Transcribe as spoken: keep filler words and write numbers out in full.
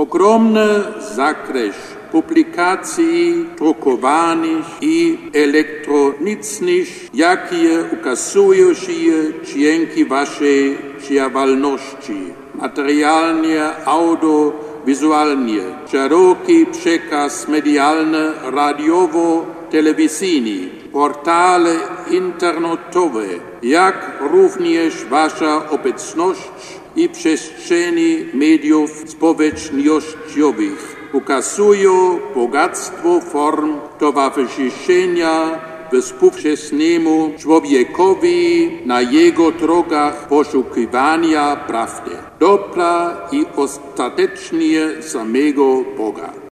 Ogromny zakres publikacji drukowanych i elektronicznych, jakie ukazują się dzięki waszej działalności, materialnie, audiowizualnie, szeroki przekaz medialny, radiowo-telewizyjny, portale internetowe, jak również wasza obecność i przestrzeni mediów społecznościowych ukazują bogactwo form towarzyszenia współczesnemu człowiekowi na jego drogach poszukiwania prawdy, dobra i ostatecznie samego Boga.